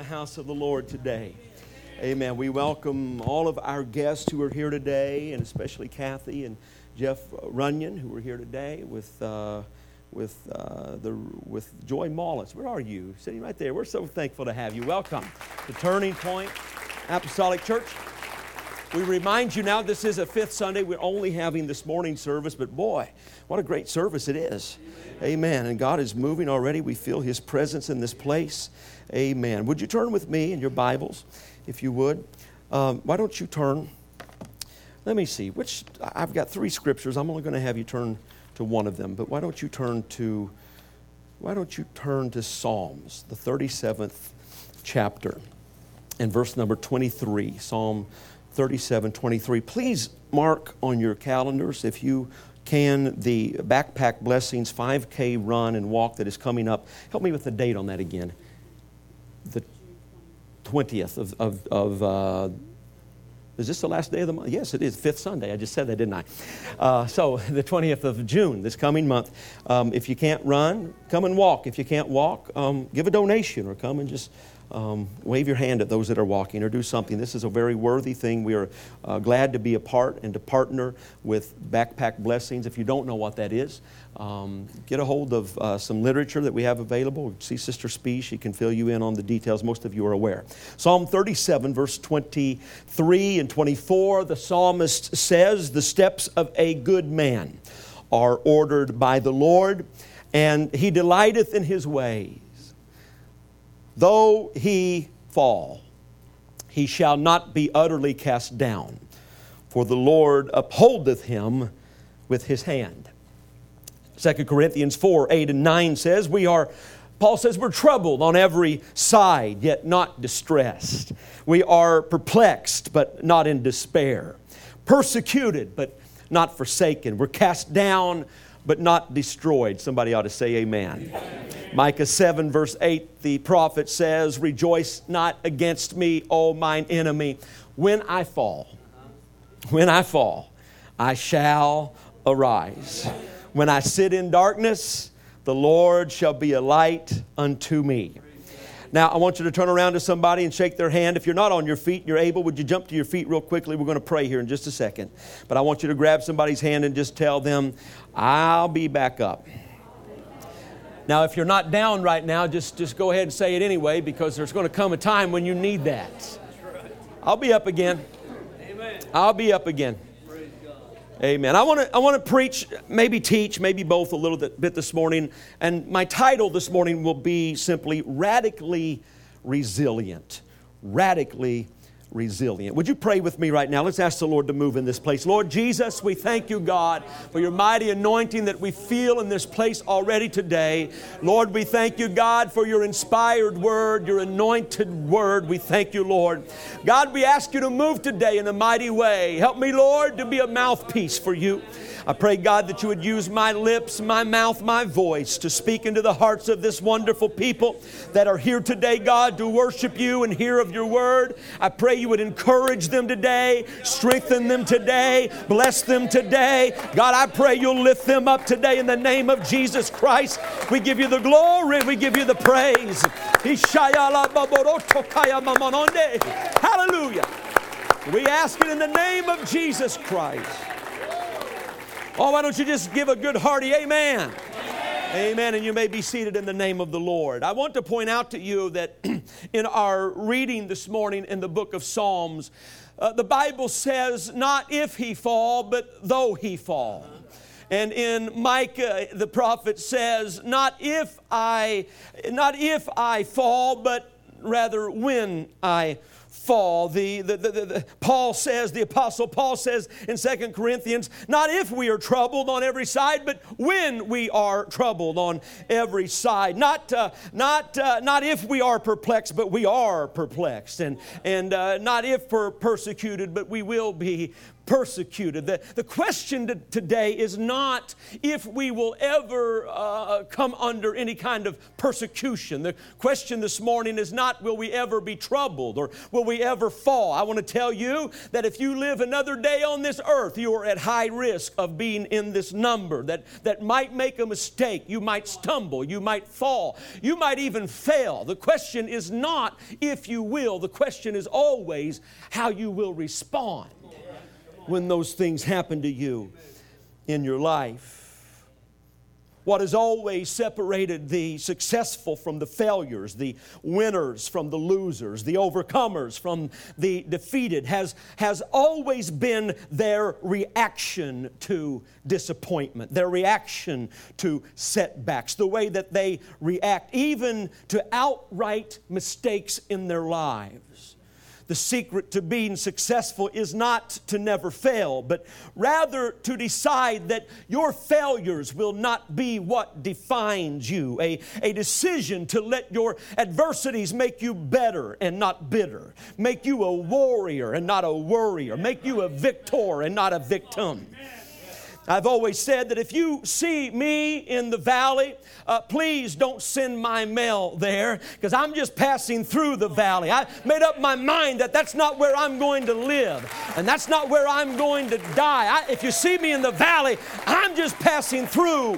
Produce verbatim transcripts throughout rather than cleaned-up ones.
the house of the Lord today. Amen. We welcome all of our guests who are here today, and especially Kathy and Jeff Runyon, who are here today with uh, with uh, the with Joy Mullis. Where are you? Sitting right there. We're so thankful to have you. Welcome to Turning Point Apostolic Church. We remind you now, this is a fifth Sunday. We're only having this morning service, but boy, what a great service it is. Amen. And God is moving already. We feel His presence in this place. Amen. Would you turn with me in your Bibles, if you would? Um, why don't you turn? Let me see. Which I've got three scriptures. I'm only going to have you turn to one of them. But why don't you turn to? Why don't you turn to Psalms, the thirty-seventh chapter, and verse number twenty-three. Psalm thirty-seven, twenty-three. Please mark on your calendars, if you can, the Backpack Blessings five K run and walk that is coming up. Help me with the date on that again. The twentieth of, of, of uh, is this the last day of the month? Yes, it is, fifth Sunday. I just said that, didn't I? Uh, so the twentieth of June, this coming month. Um, if you can't run, come and walk. If you can't walk, um, give a donation or come and just Um, wave your hand at those that are walking or do something. This is a very worthy thing. We are uh, glad to be a part and to partner with Backpack Blessings. If you don't know what that is, um, get a hold of uh, some literature that we have available. See Sister Spee. She can fill you in on the details. Most of you are aware. Psalm thirty-seven, verse twenty-three and twenty-four, the psalmist says, "The steps of a good man are ordered by the Lord, and he delighteth in his ways. Though he fall, he shall not be utterly cast down, for the Lord upholdeth him with his hand." Second Corinthians four, eight and nine says, we are, Paul says, we're troubled on every side, yet not distressed. We are perplexed, but not in despair. Persecuted, but not forsaken. We're cast down, but not destroyed. Somebody ought to say amen. Amen. Micah seven, verse eight, the prophet says, "Rejoice not against me, O mine enemy. When I fall, when I fall, I shall arise. When I sit in darkness, the Lord shall be a light unto me." Now, I want you to turn around to somebody and shake their hand. If you're not on your feet and you're able, would you jump to your feet real quickly? We're going to pray here in just a second. But I want you to grab somebody's hand and just tell them, "I'll be back up." Now, if you're not down right now, just, just go ahead and say it anyway, because there's going to come a time when you need that. I'll be up again. I'll be up again. Amen. I want to I want to preach, maybe teach, maybe both a little bit this morning. And my title this morning will be simply Radically Resilient. Radically Resilient. Would you pray with me right now? Let's ask the Lord to move in this place. Lord Jesus, we thank you, God, for your mighty anointing that we feel in this place already today. Lord, we thank you, God, for your inspired word, your anointed word. We thank you, Lord. God, we ask you to move today in a mighty way. Help me, Lord, to be a mouthpiece for you. I pray, God, that you would use my lips, my mouth, my voice to speak into the hearts of this wonderful people that are here today, God, to worship you and hear of your word. I pray you would encourage them today, strengthen them today, bless them today. God, I pray you'll lift them up today in the name of Jesus Christ. We give you the glory, we give you the praise. Hallelujah. We ask it in the name of Jesus Christ. Oh, why don't you just give a good hearty amen? Amen. Amen. And you may be seated in the name of the Lord. I want to point out to you that in our reading this morning in the book of Psalms, uh, the Bible says, not if he fall, but though he fall. And in Micah, the prophet says, not if I, not if I fall, but rather when I fall. fall. The, the, the, the, the Paul says, the Apostle Paul says in Second Corinthians, not if we are troubled on every side, but when we are troubled on every side. Not uh, not uh, not if we are perplexed, but we are perplexed. And, and uh, not if we're persecuted, but we will be persecuted. The, the question to, today is not if we will ever uh, come under any kind of persecution. The question this morning is not will we ever be troubled or will we ever fall. I want to tell you that if you live another day on this earth, you are at high risk of being in this number that, that might make a mistake. You might stumble. You might fall. You might even fail. The question is not if you will. The question is always how you will respond when those things happen to you in your life. What has always separated the successful from the failures, the winners from the losers, the overcomers from the defeated has, has always been their reaction to disappointment, their reaction to setbacks, the way that they react even to outright mistakes in their lives. The secret to being successful is not to never fail, but rather to decide that your failures will not be what defines you. A, a decision to let your adversities make you better and not bitter. Make you a warrior and not a worrier. Make you a victor and not a victim. I've always said that if you see me in the valley, uh, please don't send my mail there because I'm just passing through the valley. I made up my mind that that's not where I'm going to live and that's not where I'm going to die. I, if you see me in the valley, I'm just passing through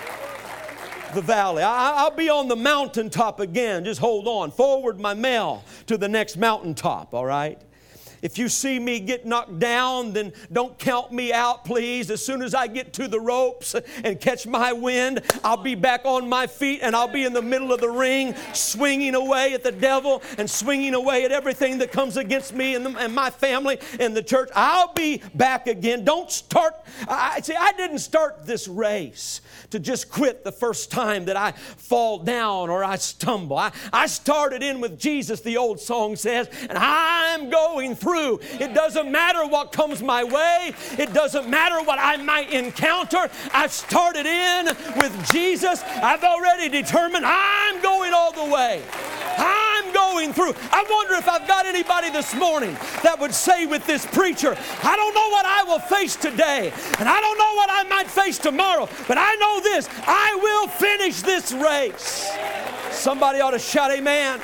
the valley. I, I'll be on the mountaintop again. Just hold on. Forward my mail to the next mountaintop, all right? If you see me get knocked down, then don't count me out, please. As soon as I get to the ropes and catch my wind, I'll be back on my feet and I'll be in the middle of the ring swinging away at the devil and swinging away at everything that comes against me and, the, and my family and the church. I'll be back again. Don't start. I see, I didn't start this race to just quit the first time that I fall down or I stumble. I, I started in with Jesus, the old song says, and I'm going through. It doesn't matter what comes my way. It doesn't matter what I might encounter. I've started in with Jesus. I've already determined I'm going all the way. I'm going through. I wonder if I've got anybody this morning that would say with this preacher, I don't know what I will face today, and I don't know what I might face tomorrow, but I know this, I will finish this race. Somebody ought to shout amen.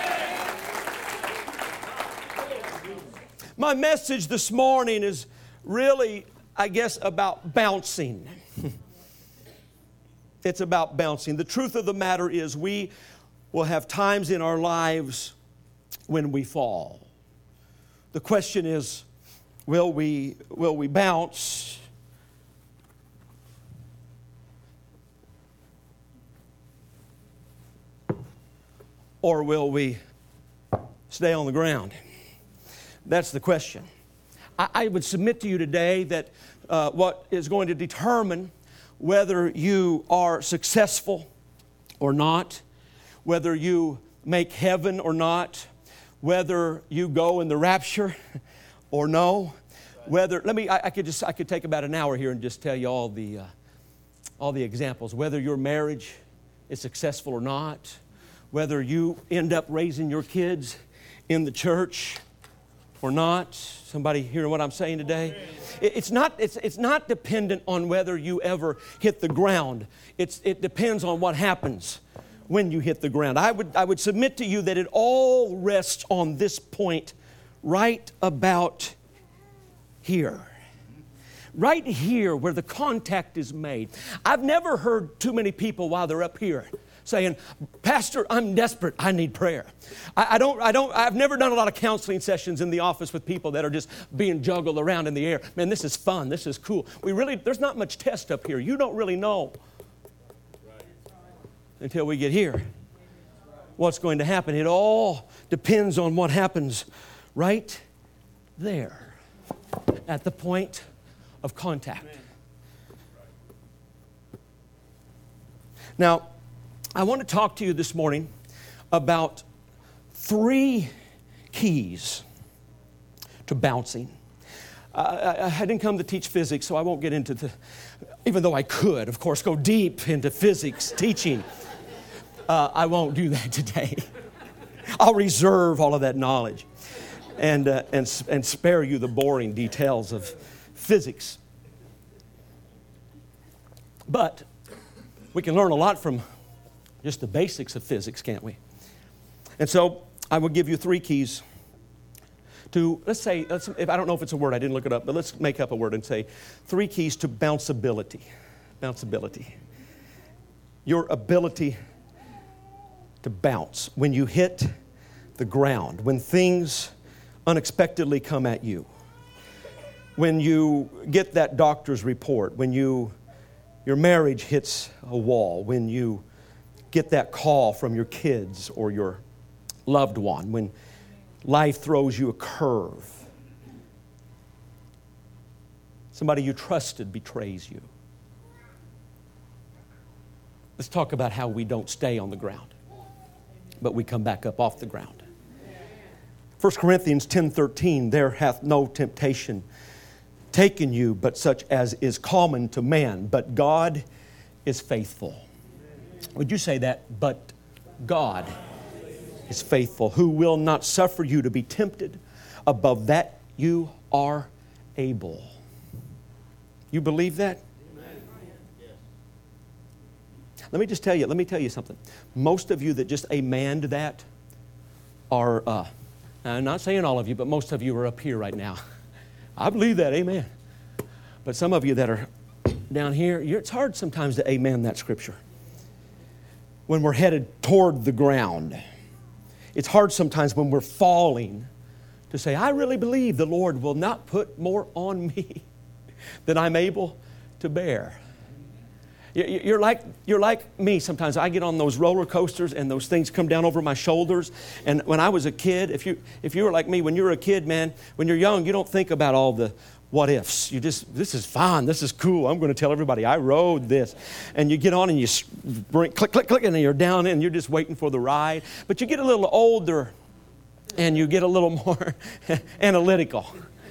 My message this morning is really, I guess, about bouncing. It's about bouncing. The truth of the matter is we will have times in our lives when we fall. The question is, will we, will we bounce? Or will we stay on the ground? That's the question. I, I would submit to you today that uh, what is going to determine whether you are successful or not, whether you make heaven or not, whether you go in the rapture or no, whether, let me, I, I could just, I could take about an hour here and just tell you all the, uh, all the examples, whether your marriage is successful or not, whether you end up raising your kids in the church or not. Somebody hearing what I'm saying today? It's not, it's, it's not dependent on whether you ever hit the ground. It's, it depends on what happens when you hit the ground. I would, I would submit to you that it all rests on this point right about here. Right here where the contact is made. I've never heard too many people while they're up here saying, Pastor, I'm desperate. I need prayer. I, I don't, I don't, I've never done a lot of counseling sessions in the office with people that are just being juggled around in the air. Man, this is fun. This is cool. We really, there's not much test up here. You don't really know until we get here what's going to happen. It all depends on what happens right there at the point of contact. Now, I want to talk to you this morning about three keys to bouncing. Uh, I, I didn't come to teach physics, so I won't get into the, even though I could, of course, go deep into physics teaching. Uh, I won't do that today. I'll reserve all of that knowledge. and, uh, and, and spare you the boring details of physics. But we can learn a lot from just the basics of physics, can't we? And so I will give you three keys to, let's say, let's, if I don't know if it's a word, I didn't look it up, but let's make up a word and say three keys to bounceability. Bounceability. Your ability to bounce when you hit the ground, when things unexpectedly come at you, when you get that doctor's report, when you your marriage hits a wall, when you get that call from your kids or your loved one, when life throws you a curve, somebody you trusted betrays you. Let's talk about how we don't stay on the ground, but we come back up off the ground. First Corinthians ten thirteen, there hath no temptation taken you, but such as is common to man. But God is faithful. Would you say that? But God is faithful, who will not suffer you to be tempted above that you are able. You believe that? Let me just tell you, let me tell you something. Most of you that just amened that are, uh, I'm not saying all of you, but most of you are up here right now. I believe that, amen. But some of you that are down here, you're, it's hard sometimes to amen that scripture. When we're headed toward the ground. It's hard sometimes when we're falling to say, I really believe the Lord will not put more on me than I'm able to bear. You're like, you're like me sometimes. I get on those roller coasters and those things come down over my shoulders. And when I was a kid, if you if you were like me, when you were a kid, man, when you're young, you don't think about all the what ifs. You just, this is fun. This is cool. I'm going to tell everybody I rode this. And you get on and you bring, click, click, click, and then you're down and you're just waiting for the ride. But you get a little older and you get a little more analytical.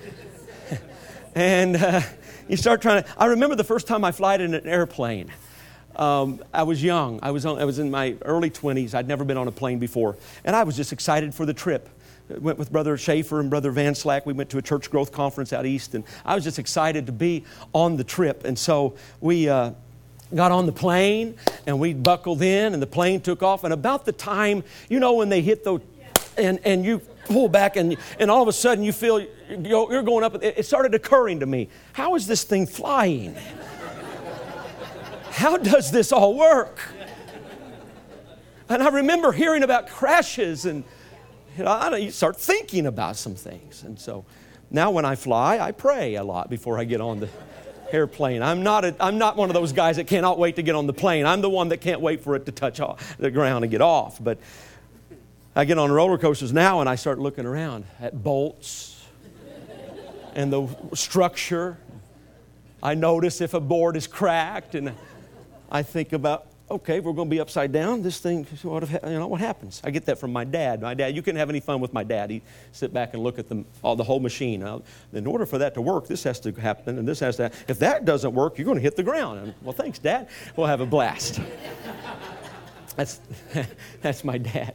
And uh, you start trying to, I remember the first time I flied in an airplane. Um, I was young. I was, on, I was in my early twenties. I'd never been on a plane before. And I was just excited for the trip. I went with Brother Schaefer and Brother Van Slack. We went to a church growth conference out east. And I was just excited to be on the trip. And so we uh, got on the plane and we buckled in and the plane took off. And about the time, you know, when they hit those, and, and you pull back and, and all of a sudden you feel you're going up. It started occurring to me, how is this thing flying? How does this all work? And I remember hearing about crashes and you know, I, you start thinking about some things. And so now when I fly, I pray a lot before I get on the airplane. I'm not, a, I'm not one of those guys that cannot wait to get on the plane. I'm the one that can't wait for it to touch off the ground and get off. But I get on roller coasters now and I start looking around at bolts and the structure. I notice if a board is cracked and I think about, okay, we're going to be upside down. This thing, what, if, you know, what happens? I get that from my dad. My dad, you couldn't have any fun with my dad. He'd sit back and look at the, all, the whole machine. Now, in order for that to work, this has to happen and this has to happen. If that doesn't work, you're going to hit the ground. And, well, thanks, Dad. We'll have a blast. That's, that's my dad.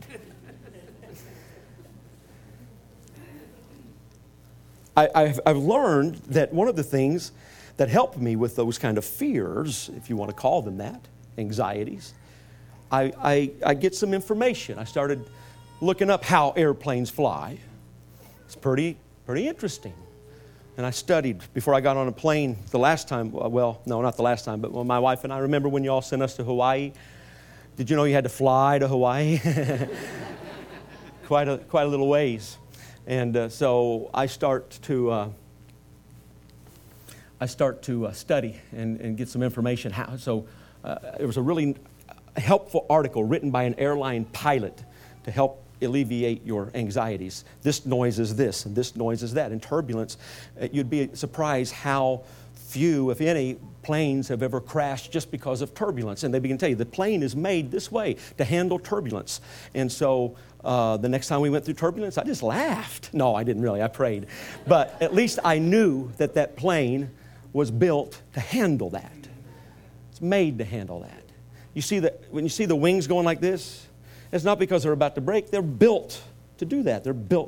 I, I've, I've learned that one of the things that helped me with those kind of fears, if you want to call them that, anxieties, I, I, I get some information. I started looking up how airplanes fly. It's pretty, pretty interesting. And I studied before I got on a plane the last time. Well, no, not the last time, but when my wife and I, remember when you all sent us to Hawaii? Did you know you had to fly to Hawaii? quite, a, quite a little ways. And uh, so I start to... Uh, I start to uh, study and, and get some information. How, so uh, it was a really helpful article written by an airline pilot to help alleviate your anxieties. This noise is this, and this noise is that. In turbulence, uh, you'd be surprised how few, if any, planes have ever crashed just because of turbulence. And they begin to tell you, the plane is made this way to handle turbulence. And so uh, the next time we went through turbulence, I just laughed. No, I didn't really. I prayed. But at least I knew that that plane was built to handle that. It's made to handle that. You see that when you see the wings going like this, it's not because they're about to break. They're built to do that. They're built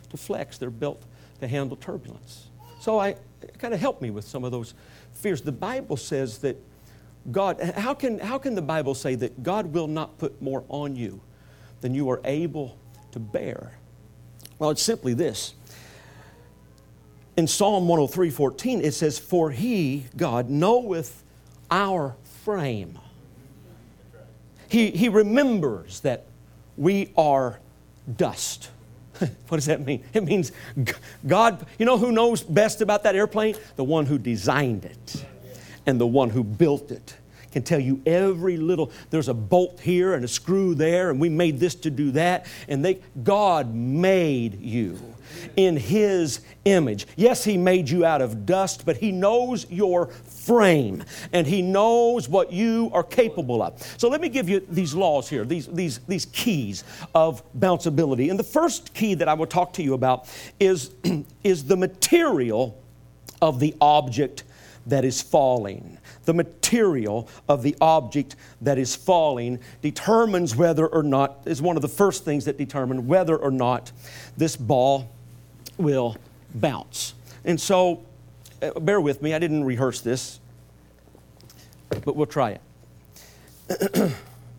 to flex. They're built to handle turbulence. So I kind of helped me with some of those fears. The Bible says that God, how can, how can the Bible say that God will not put more on you than you are able to bear? Well, it's simply this. In Psalm one oh three, fourteen, it says, "For He, God, knoweth our frame." He, he remembers that we are dust. What does that mean? It means God, you know who knows best about that airplane? The one who designed it and the one who built it. Can tell you every little, there's a bolt here and a screw there, and we made this to do that. And they, God made you in His image. Yes, He made you out of dust, but He knows your frame, and He knows what you are capable of. So let me give you these laws here, these, these, these keys of bounceability. And the first key that I will talk to you about is, is the material of the object that is falling. The material of the object that is falling determines whether or not, is one of the first things that determine whether or not this ball will bounce. And so, uh, bear with me, I didn't rehearse this, but we'll try it.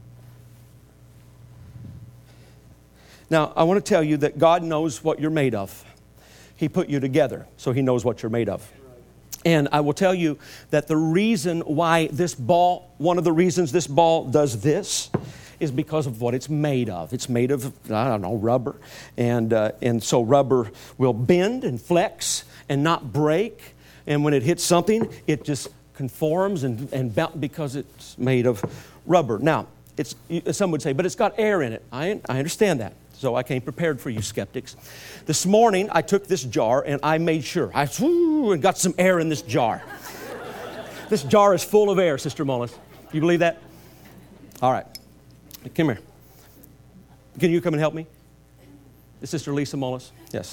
Now, I want to tell you that God knows what you're made of. He put you together, so He knows what you're made of. And I will tell you that the reason why this ball, one of the reasons this ball does this is because of what it's made of. It's made of, I don't know, rubber. And, uh, and so rubber will bend and flex and not break. And when it hits something, it just conforms and, and bounce because it's made of rubber. Now, it's, some would say, but it's got air in it. I, I understand that. So I came prepared for you skeptics. This morning, I took this jar and I made sure. I whoo, and got some air in this jar. This jar is full of air, Sister Mullis. You believe that? All right. Come here. Can you come and help me? Is Sister Lisa Mullis? Yes.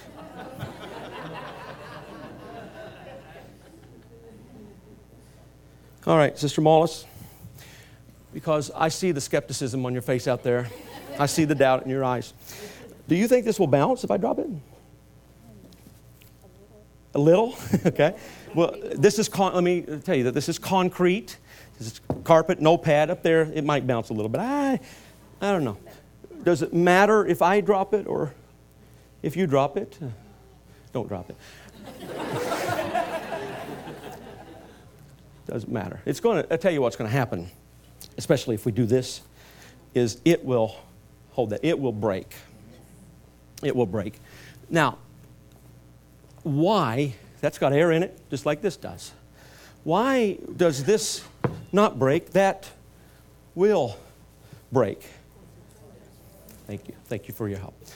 All right, Sister Mullis. Because I see the skepticism on your face out there. I see the doubt in your eyes. Do you think this will bounce if I drop it? A little? Okay. Well, this is, con- let me tell you that this is concrete. This is carpet, no pad up there. It might bounce a little bit. I, I don't know. Does it matter if I drop it or if you drop it? Don't drop it. Doesn't matter. It's going to, I'll tell you what's going to happen, especially if we do this, is it will hold that. It will break. It will break. Now, why? That's got air in it, just like this does. Why does this not break? That will break. Thank you. Thank you for your help.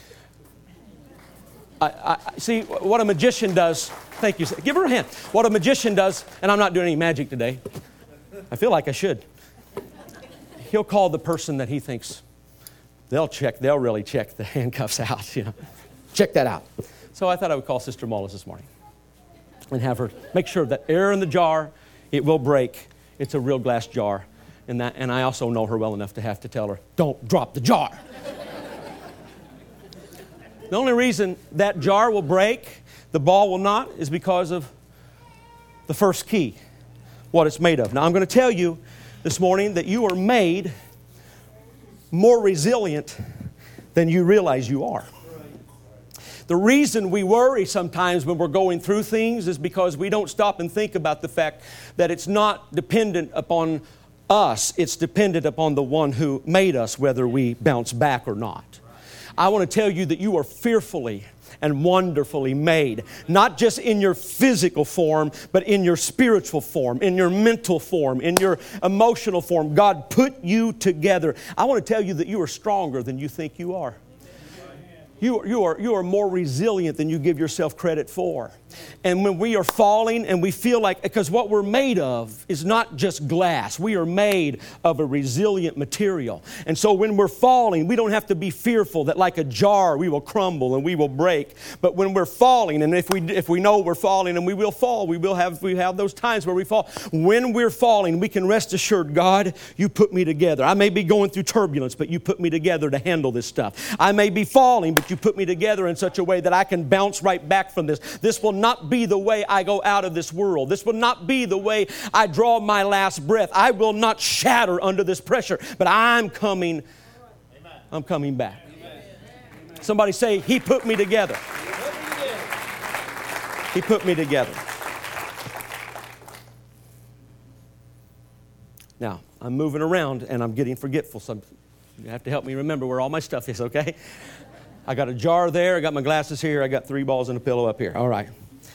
I, I see what a magician does. Thank you. Give her a hand. What a magician does, and I'm not doing any magic today. I feel like I should. He'll call the person that he thinks they'll check, they'll really check the handcuffs out, you know. Check that out. So I thought I would call Sister Mullis this morning and have her make sure that air in the jar, it will break. It's a real glass jar. And that, and I also know her well enough to have to tell her, don't drop the jar. The only reason that jar will break, the ball will not, is because of the first key, what it's made of. Now I'm going to tell you this morning that you are made more resilient than you realize you are. The reason we worry sometimes when we're going through things is because we don't stop and think about the fact that it's not dependent upon us. It's dependent upon the one who made us, whether we bounce back or not. I want to tell you that you are fearfully and wonderfully made, not just in your physical form, but in your spiritual form, in your mental form, in your emotional form. God put you together. I want to tell you that you are stronger than you think you are. You are, you are, you are more resilient than you give yourself credit for. And when we are falling and we feel like, because what we're made of is not just glass. We are made of a resilient material. And so when we're falling, we don't have to be fearful that like a jar we will crumble and we will break. But when we're falling, and if we if we know we're falling and we will fall, we will have we have those times where we fall. When we're falling, we can rest assured, God, you put me together. I may be going through turbulence, but you put me together to handle this stuff. I may be falling, but that you put me together in such a way that I can bounce right back from this. This will not be the way I go out of this world. This will not be the way I draw my last breath. I will not shatter under this pressure, but I'm coming, I'm coming back. Somebody say, He put me together. He put me together. Now, I'm moving around and I'm getting forgetful. So you have to help me remember where all my stuff is, okay? I got a jar there. I got my glasses here. I got three balls and a pillow up here. All right.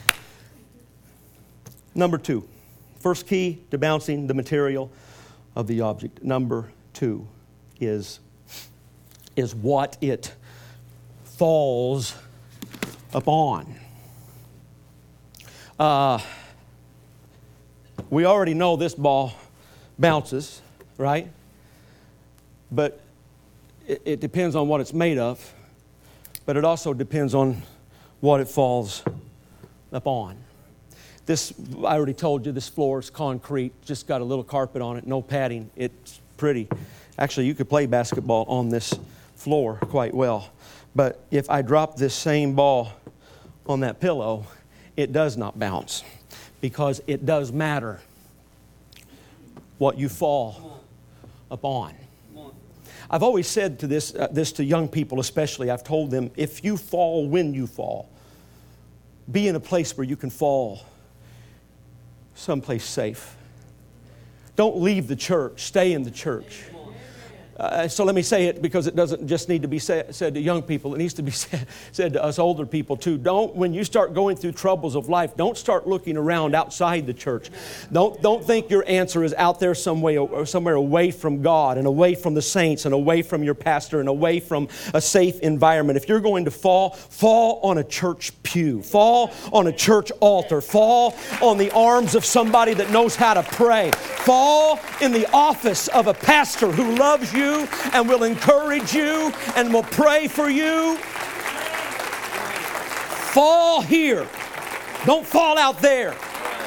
Number two. First key to bouncing the material of the object. Number two is, is what it falls upon. Uh, we already know this ball bounces, right? But it, it depends on what it's made of. But it also depends on what it falls upon. This, I already told you, this floor is concrete. Just got a little carpet on it, no padding. It's pretty. Actually, you could play basketball on this floor quite well. But if I drop this same ball on that pillow, it does not bounce, because it does matter what you fall upon. I've always said to this, uh, this to young people especially, I've told them, if you fall when you fall, be in a place where you can fall someplace safe. Don't leave the church. Stay in the church. Uh, so let me say it, because it doesn't just need to be say, said to young people. It needs to be said, said to us older people too. Don't, when you start going through troubles of life, don't start looking around outside the church. Don't, don't think your answer is out there somewhere, somewhere away from God and away from the saints and away from your pastor and away from a safe environment. If you're going to fall, fall on a church pew. Fall on a church altar. Fall on the arms of somebody that knows how to pray. Fall in the office of a pastor who loves you and will encourage you and will pray for you. Fall here. Don't fall out there.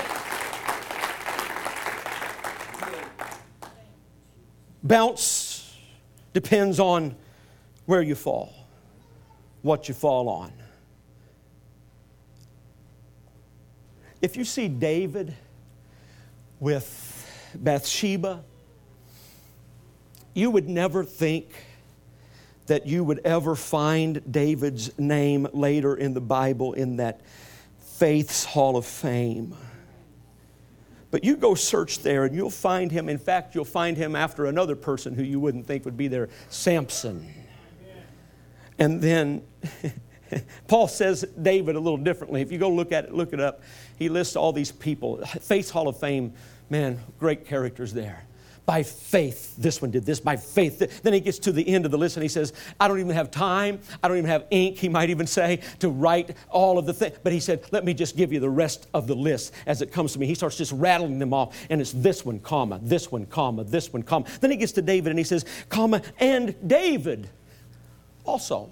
Bounce depends on where you fall, what you fall on. If you see David with Bathsheba, you would never think that you would ever find David's name later in the Bible in that Faith's Hall of Fame. But you go search there and you'll find him. In fact, you'll find him after another person who you wouldn't think would be there, Samson. And then Paul says David a little differently. If you go look at it, look it up, he lists all these people. Faith's Hall of Fame, man, great characters there. By faith, this one did this. By faith. Then he gets to the end of the list and he says, I don't even have time. I don't even have ink, he might even say, to write all of the things. But he said, let me just give you the rest of the list as it comes to me. He starts just rattling them off. And it's this one, comma, this one, comma, this one, comma. Then he gets to David and he says, comma, and David also.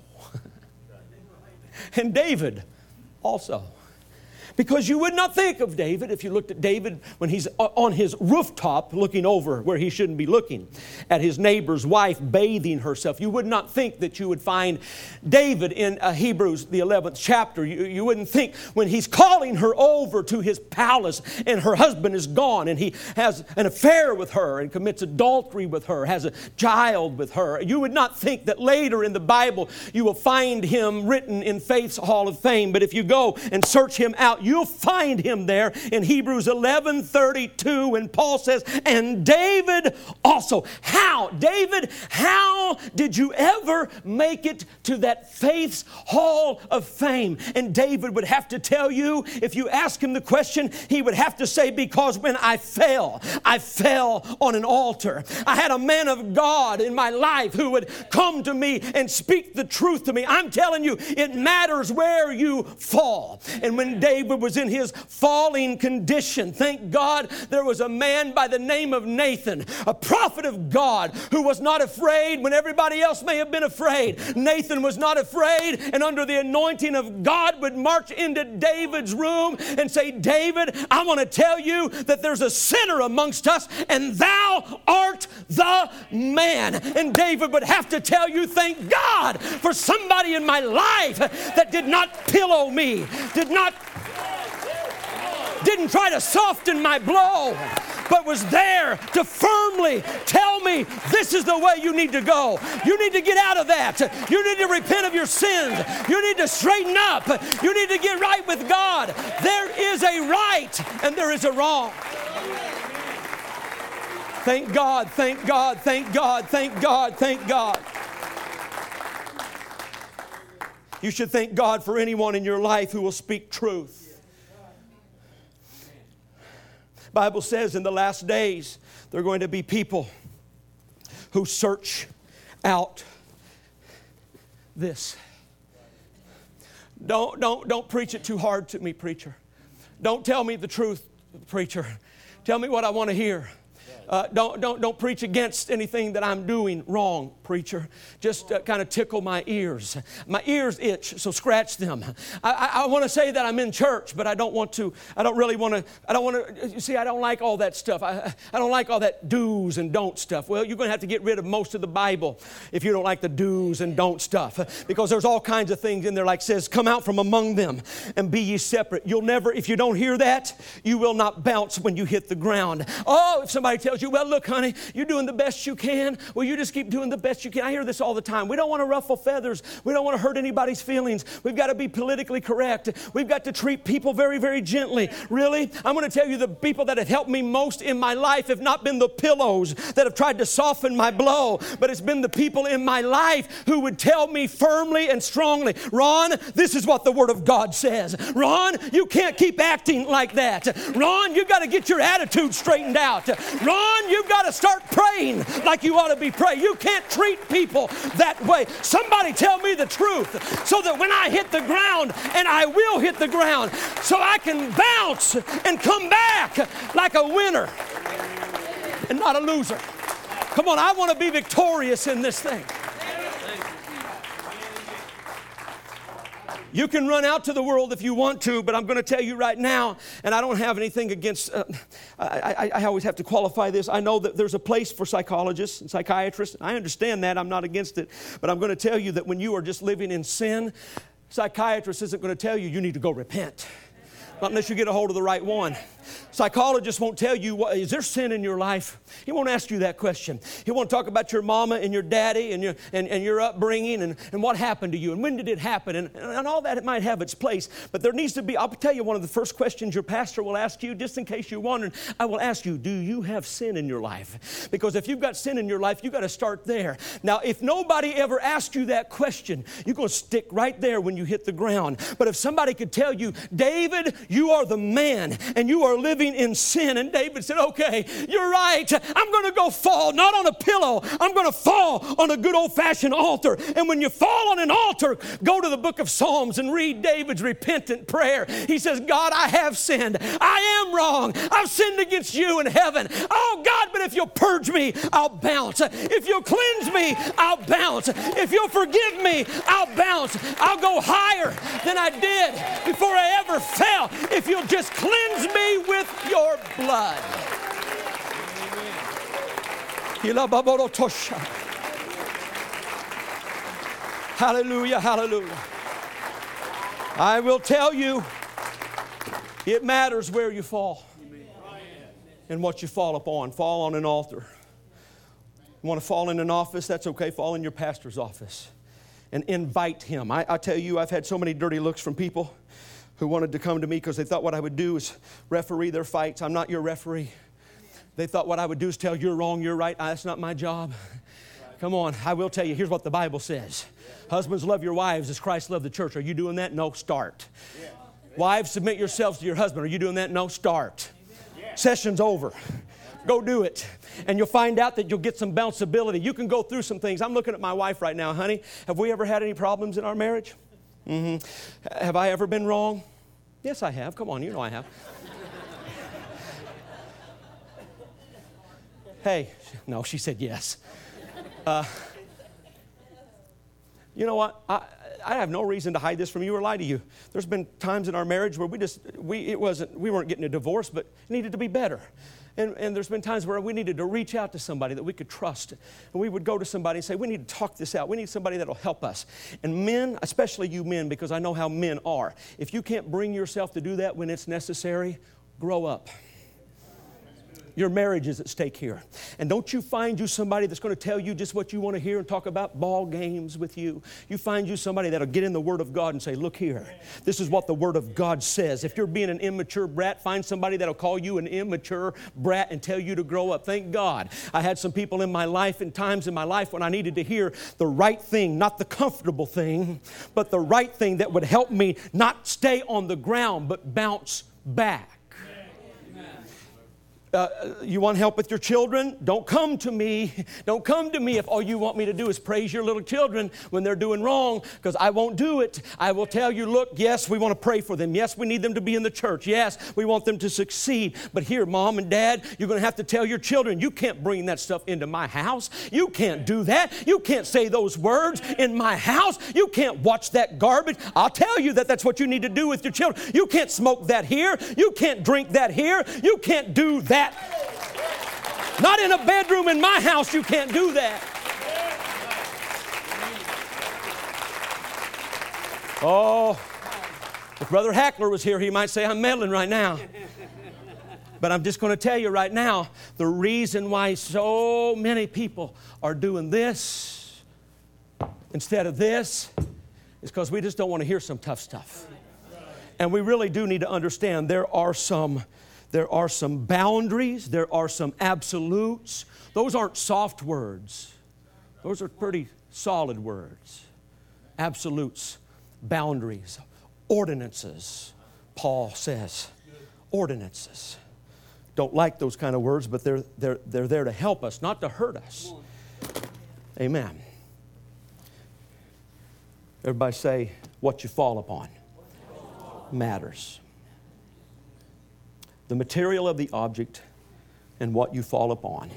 And David also. Because you would not think of David if you looked at David when he's on his rooftop looking over where he shouldn't be looking at his neighbor's wife bathing herself. You would not think that you would find David in uh, Hebrews, the eleventh chapter. You, you wouldn't think when he's calling her over to his palace and her husband is gone and he has an affair with her and commits adultery with her, has a child with her. You would not think that later in the Bible you will find him written in Faith's Hall of Fame. But if you go and search him out, you'll find him there in Hebrews eleven thirty-two when Paul says, and David also. How? David, how did you ever make it to that Faith's Hall of Fame? And David would have to tell you, if you ask him the question, he would have to say, because when I fell, I fell on an altar. I had a man of God in my life who would come to me and speak the truth to me. I'm telling you, it matters where you fall. And when David was in his falling condition, thank God there was a man by the name of Nathan, a prophet of God, who was not afraid when everybody else may have been afraid. Nathan was not afraid, and under the anointing of God would march into David's room and say, David, I want to tell you that there's a sinner amongst us, and thou art the man. And David would have to tell you, thank God for somebody in my life that did not pillow me, did not, didn't try to soften my blow, but was there to firmly tell me, this is the way you need to go. You need to get out of that. You need to repent of your sins. You need to straighten up. You need to get right with God. There is a right and there is a wrong. Thank God, thank God, thank God, thank God, thank God. You should thank God for anyone in your life who will speak truth. The Bible says in the last days there are going to be people who search out this. Don't, don't, don't preach it too hard to me, preacher. Don't tell me the truth, preacher. Tell me what I want to hear. Uh, don't, don't, don't preach against anything that I'm doing wrong, preacher. Just uh, kind of tickle my ears. My ears itch, so scratch them. I, I, I want to say that I'm in church, but I don't want to, I don't really want to, I don't want to, you see, I don't like all that stuff. I, I don't like all that do's and don't stuff. Well, you're going to have to get rid of most of the Bible if you don't like the do's and don't stuff. Because there's all kinds of things in there like says, come out from among them and be ye separate. You'll never, if you don't hear that, you will not bounce when you hit the ground. Oh, if somebody tells you, well, look, honey, you're doing the best you can. Well, you just keep doing the best you can. I hear this all the time. We don't want to ruffle feathers. We don't want to hurt anybody's feelings. We've got to be politically correct. We've got to treat people very, very gently. Really? I'm going to tell you the people that have helped me most in my life have not been the pillows that have tried to soften my blow, but it's been the people in my life who would tell me firmly and strongly, Ron, this is what the Word of God says. Ron, you can't keep acting like that. Ron, you've got to get your attitude straightened out. Ron, you've got to start praying like you ought to be praying. You can't treat people that way. Somebody tell me the truth so that when I hit the ground, and I will hit the ground, so I can bounce and come back like a winner and not a loser. Come on, I want to be victorious in this thing. You can run out to the world if you want to, but I'm going to tell you right now, and I don't have anything against, uh, I, I, I always have to qualify this. I know that there's a place for psychologists and psychiatrists. I understand that. I'm not against it. But I'm going to tell you that when you are just living in sin, psychiatrist isn't going to tell you you need to go repent. Not unless you get a hold of the right one. Psychologists won't tell you, what, is there sin in your life? He won't ask you that question. He won't talk about your mama and your daddy and your, and, and your upbringing and, and what happened to you and when did it happen and, and all that. It might have its place. But there needs to be, I'll tell you one of the first questions your pastor will ask you, just in case you're wondering, I will ask you, do you have sin in your life? Because if you've got sin in your life, you've got to start there. Now, if nobody ever asks you that question, you're going to stick right there when you hit the ground. But if somebody could tell you, David, you are the man and you are living in sin. And David said, okay, you're right. I'm going to go fall, not on a pillow. I'm going to fall on a good old-fashioned altar. And when you fall on an altar, go to the book of Psalms and read David's repentant prayer. He says, God, I have sinned. I am wrong. I've sinned against you in heaven. Oh, God, but if you'll purge me, I'll bounce. If you'll cleanse me, I'll bounce. If you'll forgive me, I'll bounce. I'll go higher than I did before I ever fell. If you'll just cleanse me with your blood. Hallelujah, hallelujah. I will tell you, it matters where you fall and what you fall upon. Fall on an altar. You want to fall in an office? That's okay. Fall in your pastor's office and invite him. I, I tell you, I've had so many dirty looks from people who wanted to come to me because they thought what I would do is referee their fights. I'm not your referee. They thought what I would do is tell you're wrong, you're right. That's not my job. Come on, I will tell you, here's what the Bible says. Husbands, love your wives as Christ loved the church. Are you doing that? No, start. Wives, submit yourselves to your husband. Are you doing that? No, start. Session's over. Go do it. And you'll find out that you'll get some bounceability. You can go through some things. I'm looking at my wife right now. Honey, have we ever had any problems in our marriage? Mm-hmm. Have I ever been wrong? Yes, I have. Come on, you know I have. Hey, no, she said yes. Uh, you know what? I, I have no reason to hide this from you or lie to you. There's been times in our marriage where we just, we, it wasn't, we weren't getting a divorce, but it needed to be better. And, and there's been times where we needed to reach out to somebody that we could trust. And we would go to somebody and say, we need to talk this out. We need somebody that will help us. And men, especially you men, because I know how men are, if you can't bring yourself to do that when it's necessary, grow up. Your marriage is at stake here. And don't you find you somebody that's going to tell you just what you want to hear and talk about ball games with you. You find you somebody that'll get in the Word of God and say, look here, this is what the Word of God says. If you're being an immature brat, find somebody that'll call you an immature brat and tell you to grow up. Thank God. I had some people in my life and times in my life when I needed to hear the right thing, not the comfortable thing, but the right thing that would help me not stay on the ground but bounce back. Uh, you want help with your children? Don't come to me. Don't come to me if all you want me to do is praise your little children when they're doing wrong, because I won't do it. I will tell you, look, yes, we want to pray for them. Yes, we need them to be in the church. Yes, we want them to succeed. But here, Mom and Dad, you're going to have to tell your children, you can't bring that stuff into my house. You can't do that. You can't say those words in my house. You can't watch that garbage. I'll tell you that that's what you need to do with your children. You can't smoke that here. You can't drink that here. You can't do that. Not in a bedroom in my house, you can't do that. Oh, if Brother Hackler was here, he might say I'm meddling right now. But I'm just going to tell you right now, the reason why so many people are doing this instead of this is because we just don't want to hear some tough stuff. And we really do need to understand there are some There are some boundaries. There are some absolutes. Those aren't soft words. Those are pretty solid words. Absolutes, boundaries, ordinances, Paul says. Ordinances. Don't like those kind of words, but they're, they're, they're there to help us, not to hurt us. Amen. Everybody say, what you fall upon matters. The material of the object and what you fall upon.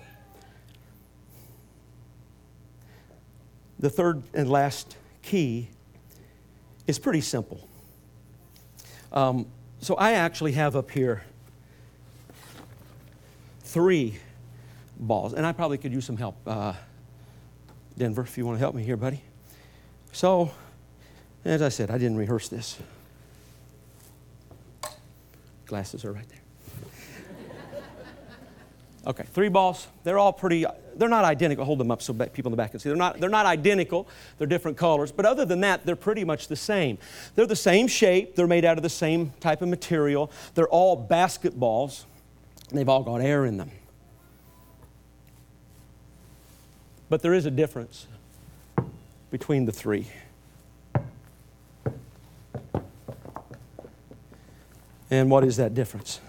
The third and last key is pretty simple. Um, so I actually have up here three balls, and I probably could use some help. Uh, Denver, if you want to help me here, buddy. So, as I said, I didn't rehearse this. Glasses are right there. Okay, three balls. They're all pretty, they're not identical. Hold them up so people in the back can see. They're not, they're not identical. They're different colors. But other than that, they're pretty much the same. They're the same shape. They're made out of the same type of material. They're all basketballs. And they've all got air in them. But there is a difference between the three. And what is that difference?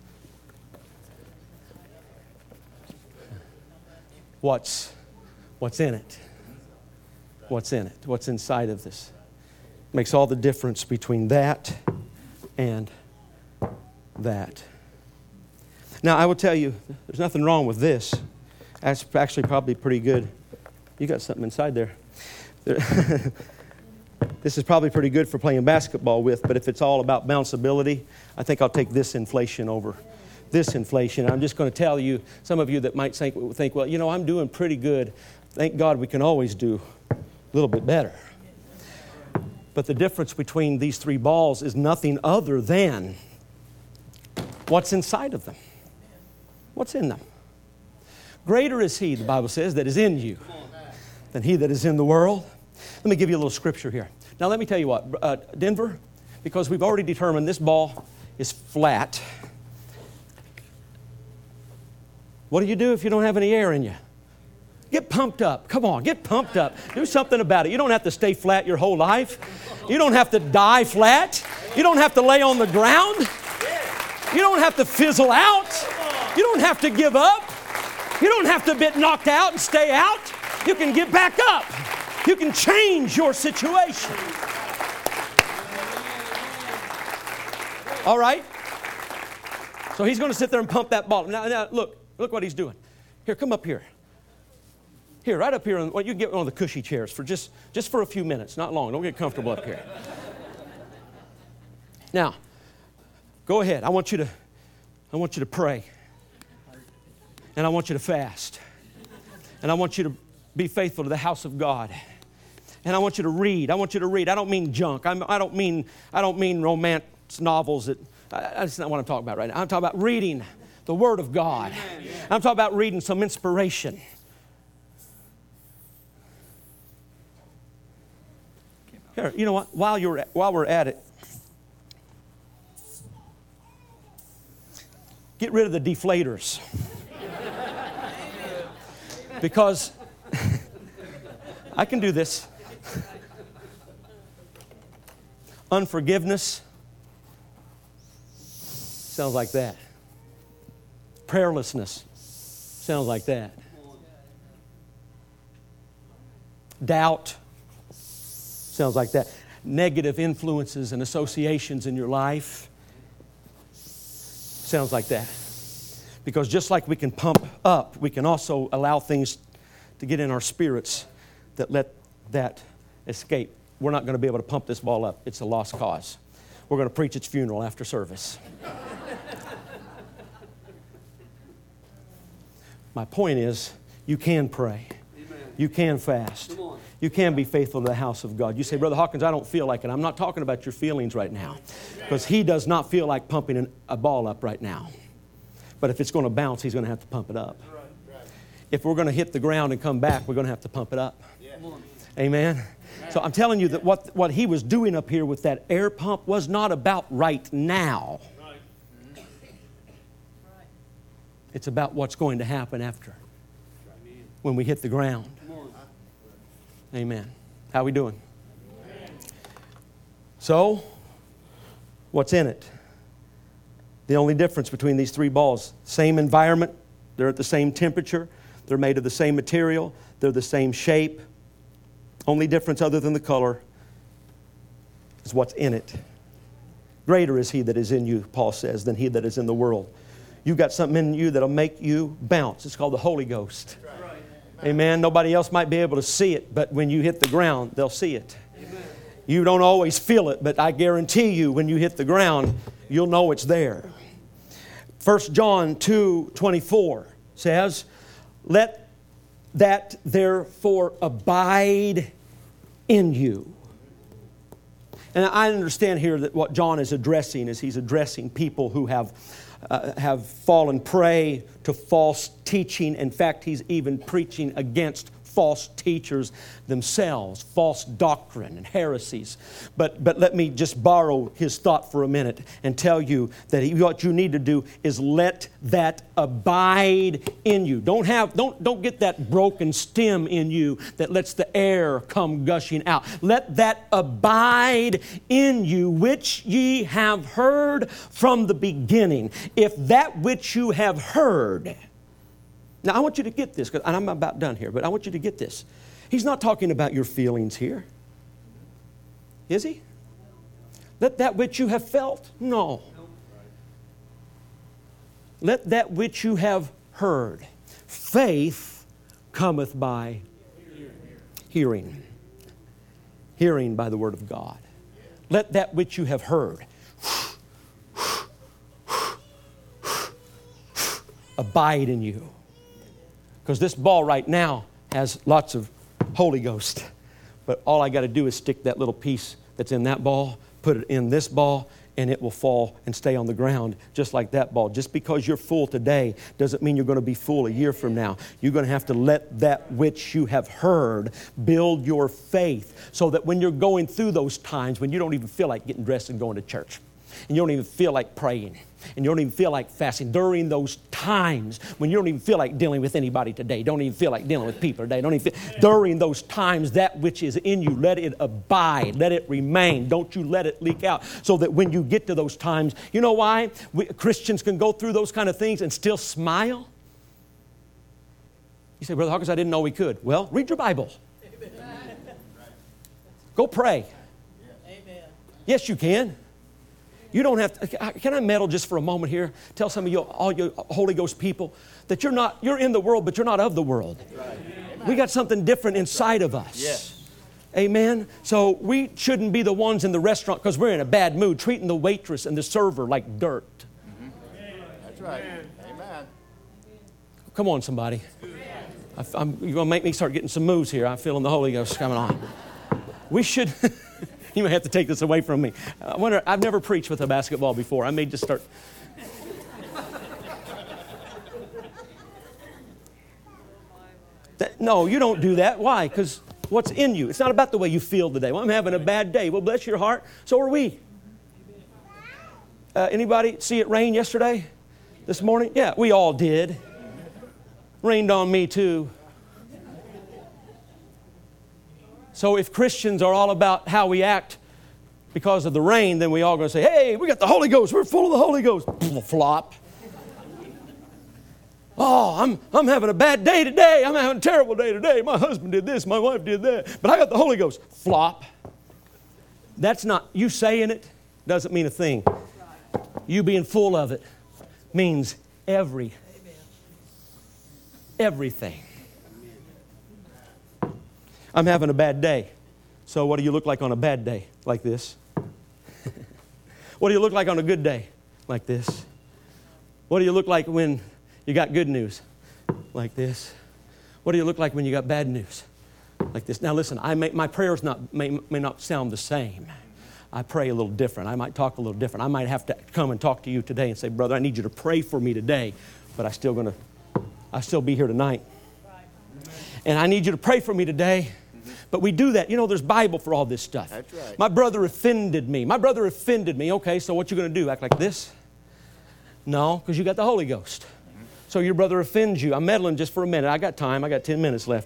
What's, what's in it? What's in it? What's inside of this? Makes all the difference between that and that. Now, I will tell you, there's nothing wrong with this. That's actually probably pretty good. You got something inside there. This is probably pretty good for playing basketball with, but if it's all about bounceability, I think I'll take this inflation over this inflation. I'm just going to tell you, some of you that might think, think, well, you know, I'm doing pretty good. Thank God we can always do a little bit better. But the difference between these three balls is nothing other than what's inside of them. What's in them? Greater is He, the Bible says, that is in you than he that is in the world. Let me give you a little scripture here. Now let me tell you what, uh, Denver, because we've already determined this ball is flat. What do you do if you don't have any air in you? Get pumped up. Come on, get pumped up. Do something about it. You don't have to stay flat your whole life. You don't have to die flat. You don't have to lay on the ground. You don't have to fizzle out. You don't have to give up. You don't have to get knocked out and stay out. You can get back up. You can change your situation. All right? So he's going to sit there and pump that ball. Now, now look, look what he's doing. Here, come up here. Here, right up here. Well, you can get one of the cushy chairs for just, just for a few minutes, not long. Don't get comfortable up here. Now, go ahead. I want you to, I want you to pray. And I want you to fast. And I want you to be faithful to the house of God. And I want you to read. I want you to read. I don't mean junk. I'm, I don't mean I don't mean romance novels. That, I, that's not what I'm talking about right now. I'm talking about reading the Word of God. Amen. I'm talking about reading some inspiration. Here, you know what? While you're at, while we're at it, get rid of the deflators. Because I can do this. Unforgiveness sounds like that. Prayerlessness sounds like that. Doubt sounds like that. Negative influences and associations in your life sounds like that. Because just like we can pump up, we can also allow things to get in our spirits that let that escape. We're not going to be able to pump this ball up. It's a lost cause. We're going to preach its funeral after service. My point is, you can pray. Amen. You can fast. You can be faithful to the house of God. You say, Brother Hawkins, I don't feel like it. I'm not talking about your feelings right now. Because he does not feel like pumping an, a ball up right now. But if it's going to bounce, he's going to have to pump it up. If we're going to hit the ground and come back, we're going to have to pump it up. Amen? So I'm telling you that what, what he was doing up here with that air pump was not about right now. It's about what's going to happen after. When we hit the ground. Amen. How we doing? So, what's in it? The only difference between these three balls, same environment, they're at the same temperature, they're made of the same material, they're the same shape. Only difference other than the color is what's in it. Greater is he that is in you, Paul says, than he that is in the world. You've got something in you that'll make you bounce. It's called the Holy Ghost. Right. Amen. Nobody else might be able to see it, but when you hit the ground, they'll see it. Amen. You don't always feel it, but I guarantee you when you hit the ground, you'll know it's there. First John two twenty-four says, let that therefore abide in you. And I understand here that what John is addressing is he's addressing people who have Uh, have fallen prey to false teaching. In fact, he's even preaching against false teachers themselves, false doctrine and heresies. But but let me just borrow his thought for a minute and tell you that he, what you need to do is let that abide in you. Don't have don't don't get that broken stem in you that lets the air come gushing out. Let that abide in you, which ye have heard from the beginning. If that which you have heard. Now, I want you to get this, and I'm about done here, but I want you to get this. He's not talking about your feelings here. Is he? Let that which you have felt? No. Let that which you have heard. Faith cometh by hearing. Hearing by the word of God. Let that which you have heard abide in you. Because this ball right now has lots of Holy Ghost. But all I got to do is stick that little piece that's in that ball, put it in this ball, and it will fall and stay on the ground just like that ball. Just because you're full today doesn't mean you're going to be full a year from now. You're going to have to let that which you have heard build your faith so that when you're going through those times when you don't even feel like getting dressed and going to church, and you don't even feel like praying, and you don't even feel like fasting, during those times when you don't even feel like dealing with anybody today, don't even feel like dealing with people today, don't even feel, during those times, that which is in you, let it abide, let it remain. Don't you let it leak out, so that when you get to those times, you know why we, Christians can go through those kind of things and still smile? You say, Brother Hawkins, I didn't know we could. Well, read your Bible. Amen. Go pray. Amen. Yes, you can. You don't have to, can I meddle just for a moment here? Tell some of you, all you Holy Ghost people, that you're not, you're in the world, but you're not of the world. Right. We got something different inside of us. Yes. Amen? So we shouldn't be the ones in the restaurant because we're in a bad mood, treating the waitress and the server like dirt. Mm-hmm. That's right. Amen. Come on, somebody. I, I'm, you're going to make me start getting some moves here. I'm feeling the Holy Ghost coming on. We should... You may have to take this away from me. I wonder, I've never preached with a basketball before. I may just start... That, no, you don't do that. Why? Because what's in you? It's not about the way you feel today. Well, I'm having a bad day. Well, bless your heart. So are we. Uh, anybody see it rain yesterday? This morning? Yeah, we all did. Rained on me too. So if Christians are all about how we act because of the rain, then we all going to say, hey, we got the Holy Ghost. We're full of the Holy Ghost. Flop. Oh, I'm, I'm having a bad day today. I'm having a terrible day today. My husband did this. My wife did that. But I got the Holy Ghost. Flop. That's not, you saying it doesn't mean a thing. You being full of it means every, everything. I'm having a bad day. So what do you look like on a bad day? Like this. What do you look like on a good day? Like this. What do you look like when you got good news? Like this. What do you look like when you got bad news? Like this. Now listen, I may, my prayers not, may, may not sound the same. I pray a little different. I might talk a little different. I might have to come and talk to you today and say, brother, I need you to pray for me today, but I still gonna, I still be here tonight. And I need you to pray for me today. But we do that. You know, there's Bible for all this stuff. That's right. My brother offended me. My brother offended me. Okay, so what you going to do? Act like this? No, because you got the Holy Ghost. Mm-hmm. So your brother offends you. I'm meddling just for a minute. I got time. I got ten minutes left.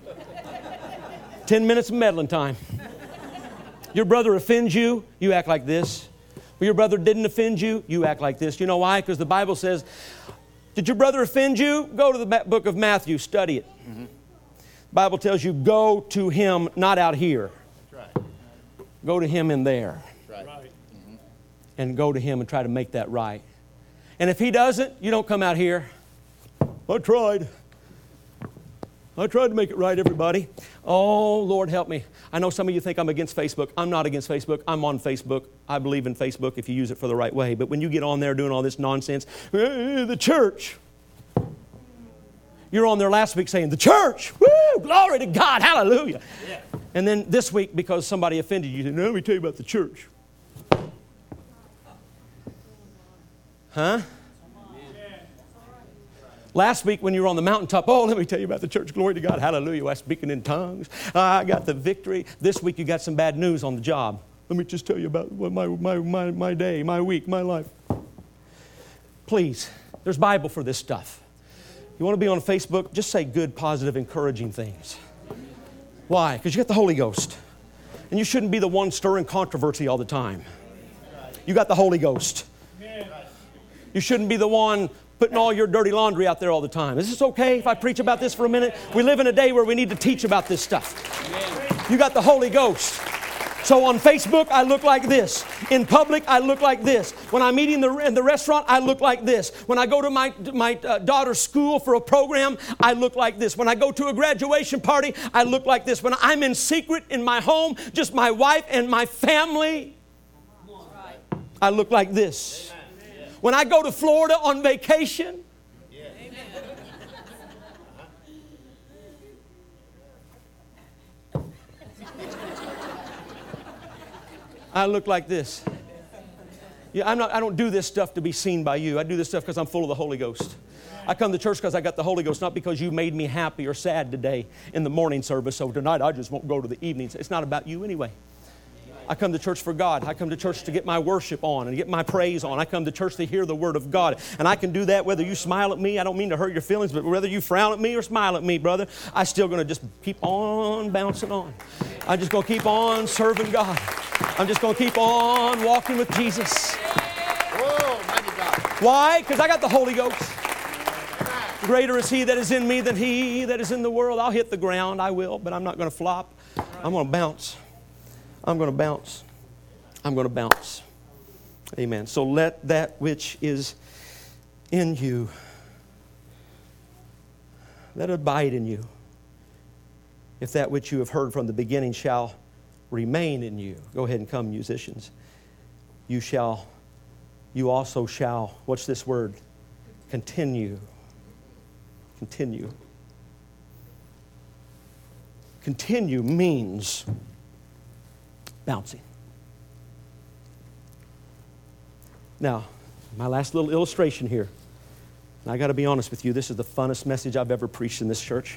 ten minutes of meddling time. Your brother offends you, you act like this. Well, your brother didn't offend you, you act like this. You know why? Because the Bible says, did your brother offend you? Go to the book of Matthew, study it. Mm-hmm. The Bible tells you, go to him, not out here. That's right. Go to him in there. That's right. Mm-hmm. And go to him and try to make that right. And if he doesn't, you don't come out here. I tried. I tried to make it right, everybody. Oh, Lord, help me. I know some of you think I'm against Facebook. I'm not against Facebook. I'm on Facebook. I believe in Facebook if you use it for the right way. But when you get on there doing all this nonsense, eh, the church. You're on there last week saying, the church. Woo, glory to God. Hallelujah. Yeah. And then this week, because somebody offended you, you say, no, let me tell you about the church. Huh? Last week when you were on the mountaintop, oh, let me tell you about the church. Glory to God. Hallelujah. I speaking in tongues. I got the victory. This week you got some bad news on the job. Let me just tell you about my, my, my, my day, my week, my life. Please, there's Bible for this stuff. You want to be on Facebook? Just say good, positive, encouraging things. Why? Because you got the Holy Ghost. And you shouldn't be the one stirring controversy all the time. You got the Holy Ghost. You shouldn't be the one putting all your dirty laundry out there all the time. Is this okay if I preach about this for a minute? We live in a day where we need to teach about this stuff. Amen. You got the Holy Ghost. So on Facebook, I look like this. In public, I look like this. When I'm eating the, in the restaurant, I look like this. When I go to my, my uh, daughter's school for a program, I look like this. When I go to a graduation party, I look like this. When I'm in secret in my home, just my wife and my family, I look like this. When I go to Florida on vacation, I look like this. Yeah, I'm not, I don't do this stuff to be seen by you. I do this stuff because I'm full of the Holy Ghost. I come to church because I got the Holy Ghost, not because you made me happy or sad today in the morning service, so tonight I just won't go to the evenings. It's not about you anyway. I come to church for God. I come to church to get my worship on and get my praise on. I come to church to hear the Word of God. And I can do that whether you smile at me. I don't mean to hurt your feelings, but whether you frown at me or smile at me, brother, I'm still going to just keep on bouncing on. I'm just going to keep on serving God. I'm just going to keep on walking with Jesus. Whoa, mighty God. Why? Because I got the Holy Ghost. Greater is He that is in me than he that is in the world. I'll hit the ground. I will, but I'm not going to flop. I'm going to bounce. I'm going to bounce. I'm going to bounce. Amen. So let that which is in you, let it abide in you. If that which you have heard from the beginning shall remain in you. Go ahead and come, musicians. You shall, you also shall, what's this word? Continue. continue. Continue means bouncing. Now, my last little illustration here. And I got to be honest with you, this is the funnest message I've ever preached in this church.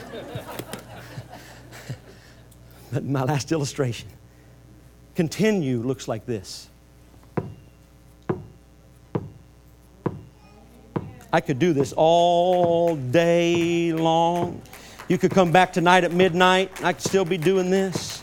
But my last illustration. Continue looks like this. I could do this all day long. You could come back tonight at midnight, and I could still be doing this.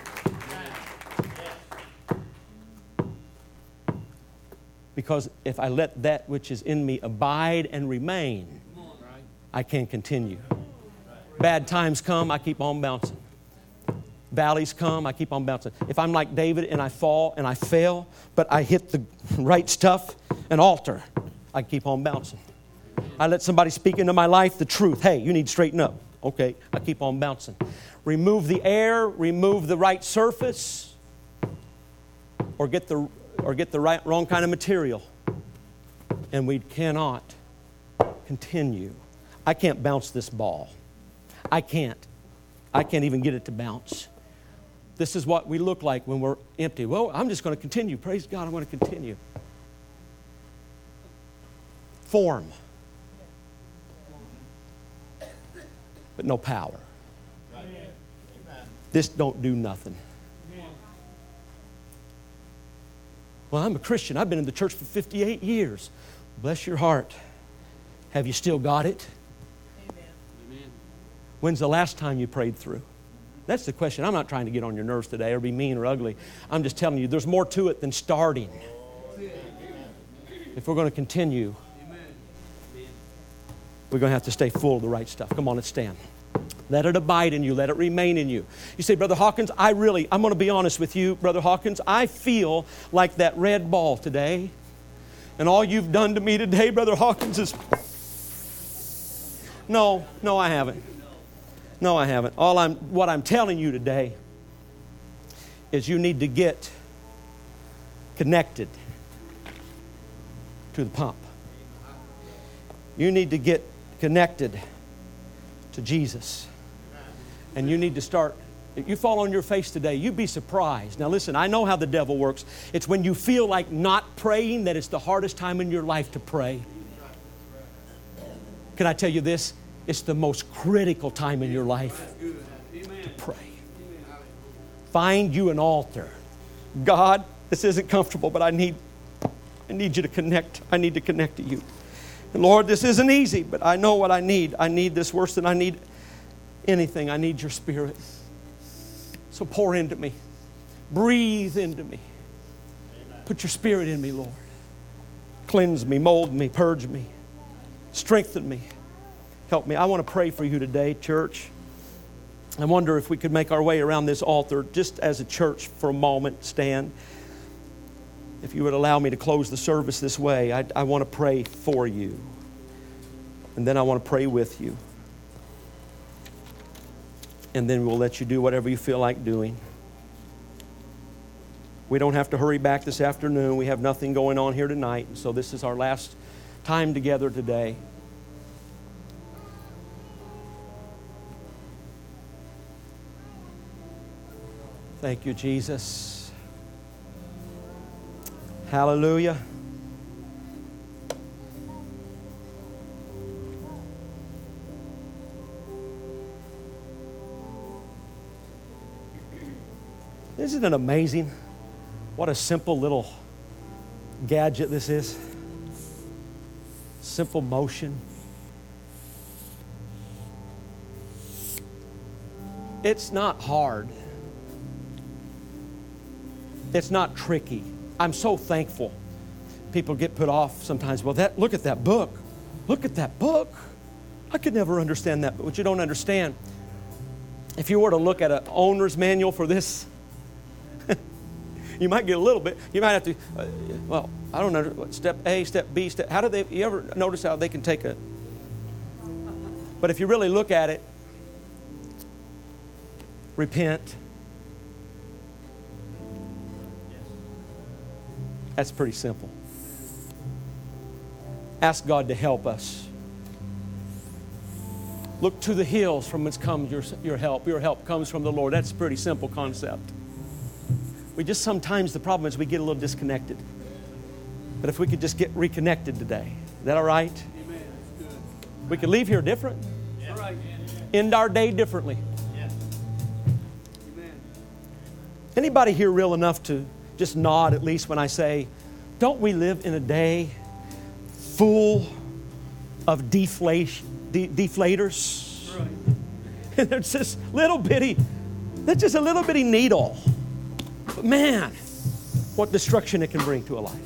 Because if I let that which is in me abide and remain, I can continue. Bad times come, I keep on bouncing. Valleys come, I keep on bouncing. If I'm like David and I fall and I fail, but I hit the right stuff, an altar, I keep on bouncing. I let somebody speak into my life the truth. Hey, you need to straighten up. Okay, I keep on bouncing. Remove the air, remove the right surface, or get the or get the right wrong kind of material, and we cannot continue. I can't bounce this ball. I can't. I can't even get it to bounce. This is what we look like when we're empty. Well, I'm just going to continue. Praise God, I want to continue. Form, but no power. This don't do nothing. Well, I'm a Christian. I've been in the church for fifty-eight years. Bless your heart. Have you still got it? Amen. When's the last time you prayed through? That's the question. I'm not trying to get on your nerves today or be mean or ugly. I'm just telling you, there's more to it than starting. If we're going to continue, we're going to have to stay full of the right stuff. Come on, let's stand. Let it abide in you. Let it remain in you. You say, Brother Hawkins, I really, I'm going to be honest with you, Brother Hawkins. I feel like that red ball today. And all you've done to me today, Brother Hawkins, is... No, no, I haven't. No, I haven't. All I'm, what I'm telling you today is you need to get connected to the pump. You need to get connected to Jesus. And you need to start, if you fall on your face today, you'd be surprised. Now listen, I know how the devil works. It's when you feel like not praying that it's the hardest time in your life to pray. Can I tell you this? It's the most critical time in your life to pray. Find you an altar. God, this isn't comfortable, but I need, I need you to connect. I need to connect to you. And Lord, this isn't easy, but I know what I need. I need this worse than I need anything. I need your Spirit. So pour into me. Breathe into me. Put your Spirit in me, Lord. Cleanse me, mold me, purge me. Strengthen me. Help me. I want to pray for you today, church. I wonder if we could make our way around this altar just as a church for a moment. Stand. If you would allow me to close the service this way, I, I want to pray for you. And then I want to pray with you. And then we'll let you do whatever you feel like doing. We don't have to hurry back this afternoon. We have nothing going on here tonight. So this is our last time together today. Thank you, Jesus. Hallelujah. Isn't it amazing what a simple little gadget this is? Simple motion. It's not hard. It's not tricky. I'm so thankful. People get put off sometimes. Well, that look at that book. Look at that book. I could never understand that. But what you don't understand, if you were to look at an owner's manual for this, you might get a little bit. You might have to, uh, well, I don't know, what, step A, step B, step, how do they, you ever notice how they can take a, but if you really look at it, repent. That's pretty simple. Ask God to help us. Look to the hills from whence comes your, your help. Your help comes from the Lord. That's a pretty simple concept. We just sometimes, the problem is we get a little disconnected. But if we could just get reconnected today, is that all right? Amen. That's good. We could leave here different. Yeah. All right. End our day differently. Yeah. Amen. Anybody here real enough to just nod at least when I say, don't we live in a day full of deflation, de- deflators? Right. And there's this little bitty, that's just a little bitty needle. But man, what destruction it can bring to a life.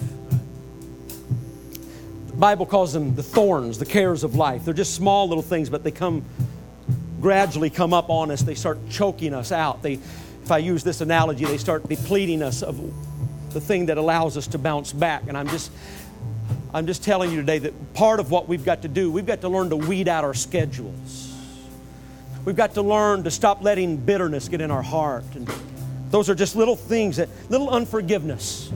The Bible calls them the thorns, the cares of life. They're just small little things, but they come, gradually come up on us. They start choking us out. They, if I use this analogy, they start depleting us of the thing that allows us to bounce back. And I'm just, I'm just telling you today that part of what we've got to do, we've got to learn to weed out our schedules. We've got to learn to stop letting bitterness get in our heart. And those are just little things, that little unforgiveness.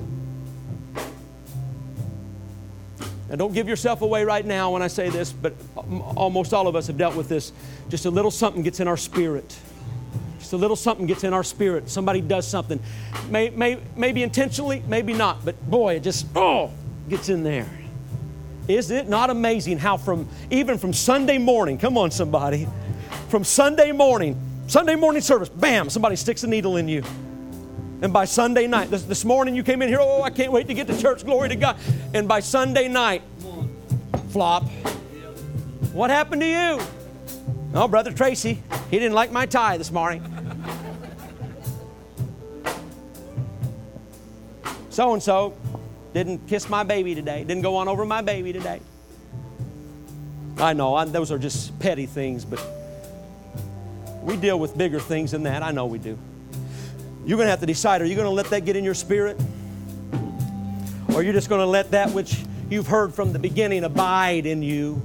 Now, don't give yourself away right now when I say this, but almost all of us have dealt with this. Just a little something gets in our spirit. Just a little something gets in our spirit. Somebody does something. May, may, maybe intentionally, maybe not, but boy, it just, oh, gets in there. Is it not amazing how from, even from Sunday morning, come on somebody, from Sunday morning, Sunday morning service, bam, somebody sticks a needle in you. And by Sunday night, this, this morning you came in here, oh, I can't wait to get to church, glory to God. And by Sunday night, flop. What happened to you? Oh, Brother Tracy, he didn't like my tie this morning. So-and-so didn't kiss my baby today, didn't go on over my baby today. I know, I, those are just petty things, but we deal with bigger things than that. I know we do. You're going to have to decide, are you going to let that get in your spirit? Or are you just going to let that which you've heard from the beginning abide in you?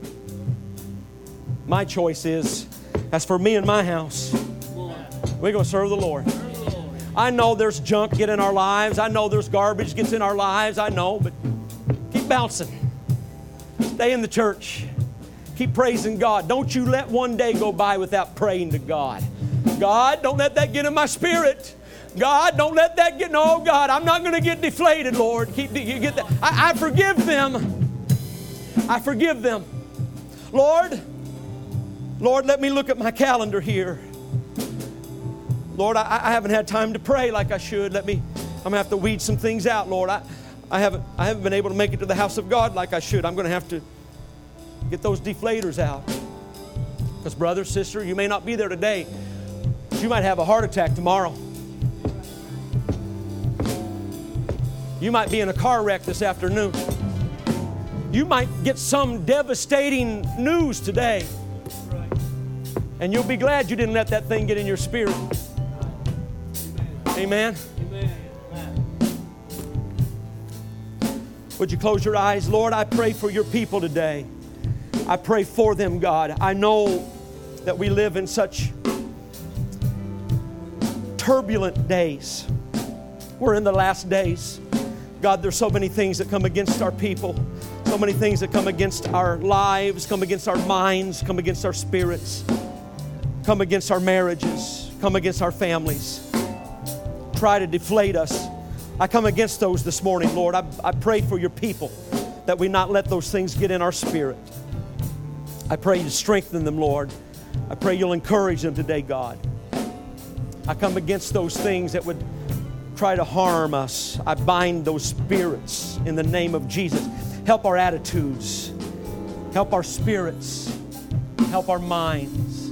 My choice is, as for me and my house, we're going to serve the Lord. I know there's junk get in our lives. I know there's garbage gets in our lives. I know, but keep bouncing. Stay in the church. Keep praising God. Don't you let one day go by without praying to God. God, don't let that get in my spirit. God, don't let that get, no, God, I'm not going to get deflated, Lord. Keep, you get that. I, I forgive them. I forgive them. Lord, Lord, let me look at my calendar here. Lord, I, I haven't had time to pray like I should. Let me, I'm going to have to weed some things out, Lord. I, I haven't, I haven't been able to make it to the house of God like I should. I'm going to have to get those deflators out. Because brother, sister, you may not be there today, but you might have a heart attack tomorrow. You might be in a car wreck this afternoon. You might get some devastating news today. And you'll be glad you didn't let that thing get in your spirit. Amen. Amen. Would you close your eyes? Lord, I pray for your people today. I pray for them, God. I know that we live in such turbulent days. We're in the last days. God, there's so many things that come against our people. So many things that come against our lives, come against our minds, come against our spirits, come against our marriages, come against our families. Try to deflate us. I come against those this morning, Lord. I, I pray for your people that we not let those things get in our spirit. I pray you strengthen them, Lord. I pray you'll encourage them today, God. I come against those things that would try to harm us. I bind those spirits in the name of Jesus. Help our attitudes. Help our spirits. Help our minds.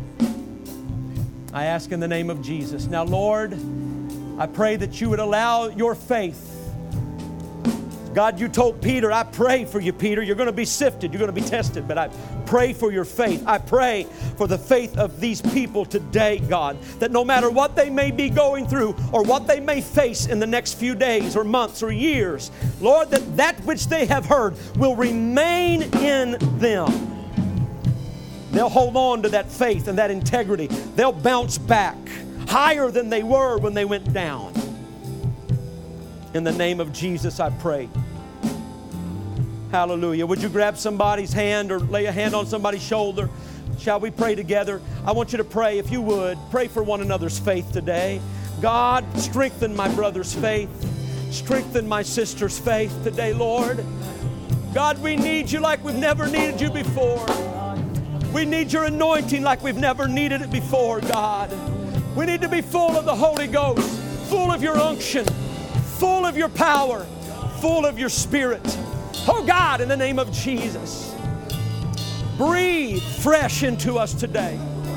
I ask in the name of Jesus. Now, Lord, I pray that you would allow your faith. God, you told Peter, I pray for you, Peter. You're going to be sifted. You're going to be tested. But I pray for your faith. I pray for the faith of these people today, God, that no matter what they may be going through or what they may face in the next few days or months or years, Lord, that that which they have heard will remain in them. They'll hold on to that faith and that integrity. They'll bounce back higher than they were when they went down. In the name of Jesus, I pray. Hallelujah. Would you grab somebody's hand or lay a hand on somebody's shoulder? Shall we pray together? I want you to pray, if you would, pray for one another's faith today. God, strengthen my brother's faith. Strengthen my sister's faith today, Lord. God, we need you like we've never needed you before. We need your anointing like we've never needed it before, God. We need to be full of the Holy Ghost, full of your unction, full of your power, full of your Spirit. Oh God, in the name of Jesus, breathe fresh into us today.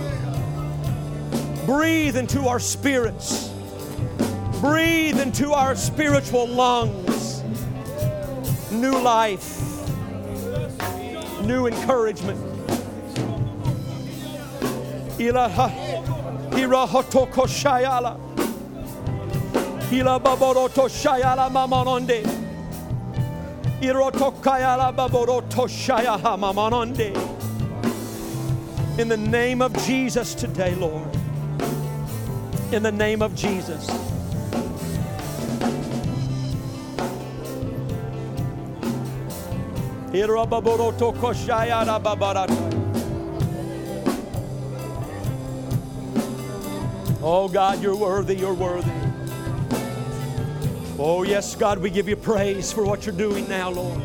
Breathe into our spirits. Breathe into our spiritual lungs. New life, new encouragement. Ilaha, irahotoko shayala, ilababoroto shayala mamononde, irotokayala baboroto shayaha mamononde. In the name of Jesus today, Lord. In the name of Jesus. Irababoroto shayala babarata. Oh God, you're worthy, you're worthy. Oh yes, God, we give you praise for what you're doing now, Lord.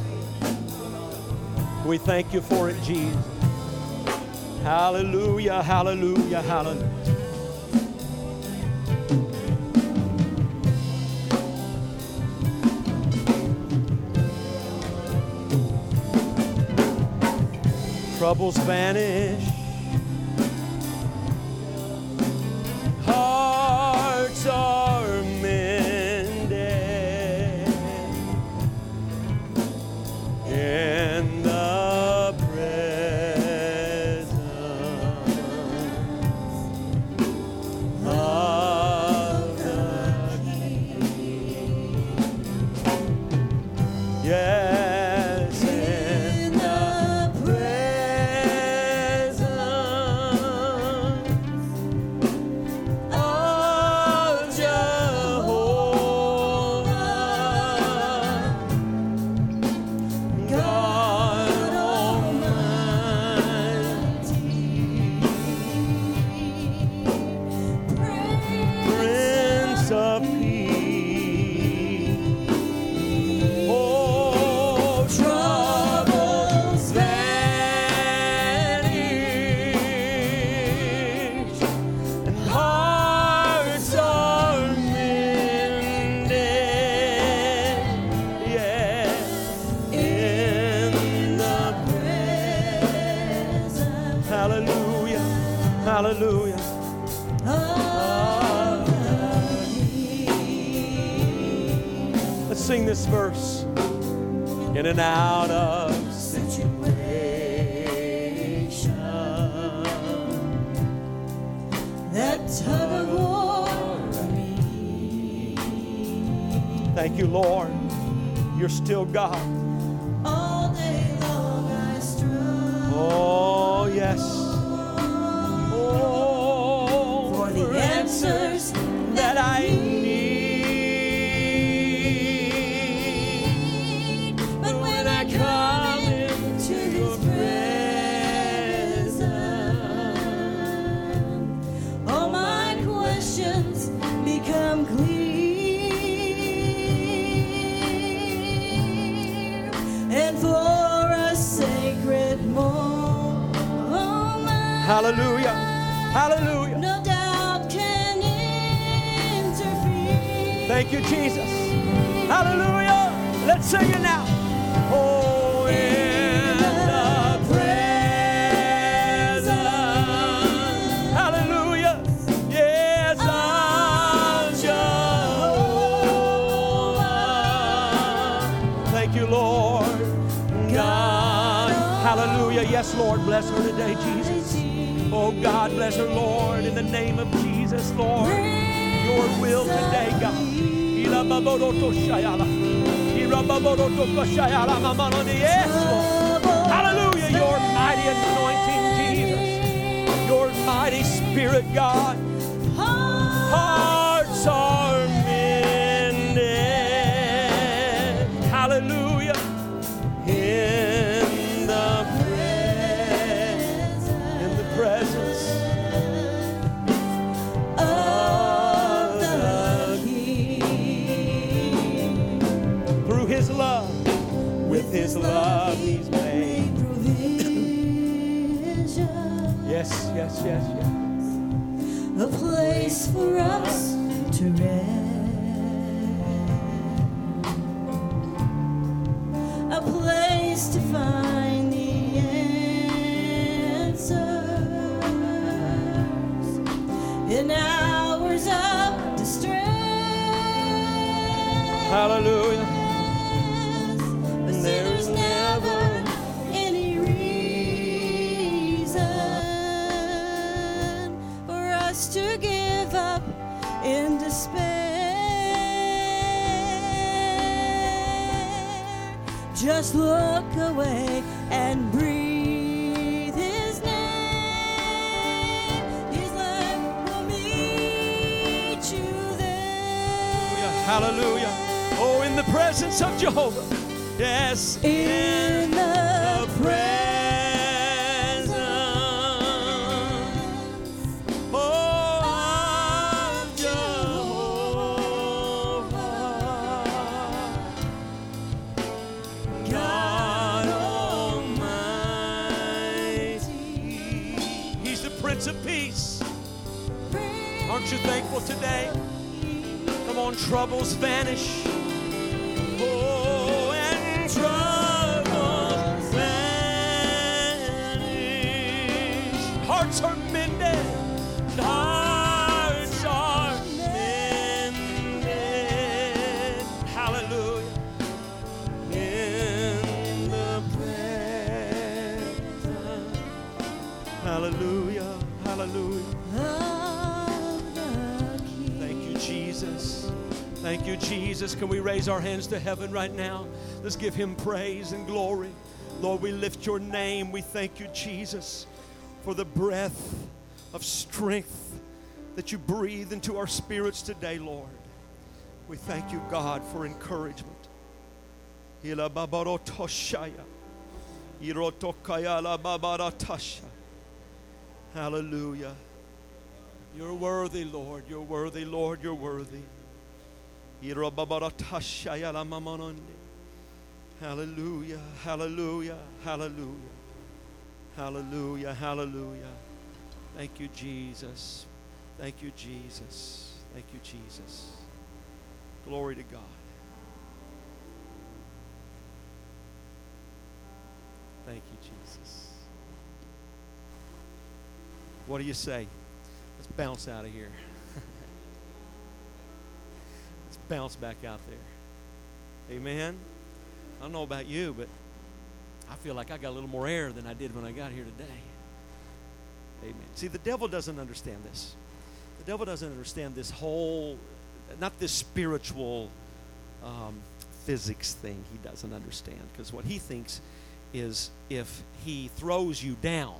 We thank you for it, Jesus. Hallelujah, hallelujah, hallelujah. Troubles vanish. Hearts are mended in the presence of the King. Yes, in the presence of Jehovah, God Almighty, Prince of Peace. Oh, troubles vanish and hearts are mended. Yeah, in the presence. Hallelujah, hallelujah. Let's sing this verse. In and out of situation, that tug of war. Thank you, Lord. You're still God. All day long I struggle Oh, yes. Oh, for the answers that I need. but when I come into His presence, all my questions become clear, and for a sacred moment, Hallelujah. Hallelujah. no doubt can interfere. Thank you, Jesus. Hallelujah. Let's sing it now. Oh, in the presence. Hallelujah. Yes, of Jehovah. Thank you, Lord. God. Hallelujah. Yes, Lord. Bless her today, Jesus. Oh, God, bless her, Lord. In the name of Jesus, Lord. Your will today, God. Yes, Lord. Hallelujah. Your mighty anointing, Jesus. Your mighty Spirit, God. Hearts are mended. Hallelujah. In the presence Yes, yes. A place for us to rest. A place to find the answers in hours of distress. Hallelujah. But see, there's never any reason for us to give up in despair. Just look away and breathe His name. His love will meet you there. Hallelujah. Oh, in the presence of Jehovah. Yes. In the presence. Oh, of Jehovah. God Almighty. He's the Prince of Peace. Aren't you thankful today? Come on, troubles vanish. Oh, and troubles vanish. Hearts are mended. Hearts are mended. Hallelujah. In the presence. Hallelujah. Hallelujah. Thank you, Jesus. Thank you, Jesus. Can we raise our hands to heaven right now? Let's give Him praise and glory. Lord, we lift your name. We thank you, Jesus, for the breath of strength that you breathe into our spirits today, Lord. We thank you, God, for encouragement. Hallelujah. You're worthy, Lord. You're worthy, Lord. You're worthy. Hallelujah, hallelujah, hallelujah, hallelujah, hallelujah. Thank you, Jesus. Thank you, Jesus. Thank you, Jesus. Glory to God. Thank you, Jesus. What do you say? Let's bounce out of here. Bounce back out there. Amen. I don't know about you, but I feel like I got a little more air than I did when I got here today. Amen. See, the devil doesn't understand this. The devil doesn't understand this whole, not this spiritual um, physics thing. He doesn't understand, because what he thinks is if he throws you down.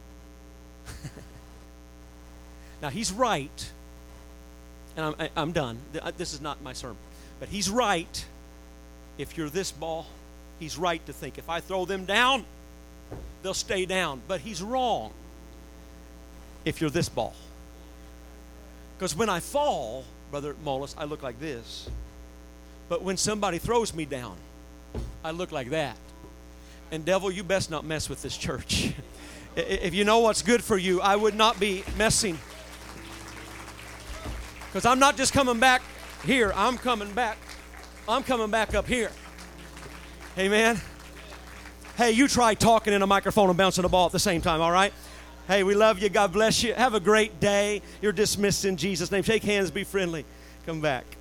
Now, he's right. And I'm, I'm done. This is not my sermon. But he's right. If you're this ball, he's right to think if I throw them down, they'll stay down. But he's wrong if you're this ball. Because when I fall, Brother Molis, I look like this. But when somebody throws me down, I look like that. And devil, you best not mess with this church. If you know what's good for you, I would not be messing. Because I'm not just coming back here. I'm coming back. I'm coming back up here. Amen. Hey, you try talking in a microphone and bouncing a ball at the same time, all right? Hey, we love you. God bless you. Have a great day. You're dismissed in Jesus' name. Shake hands. Be friendly. Come back.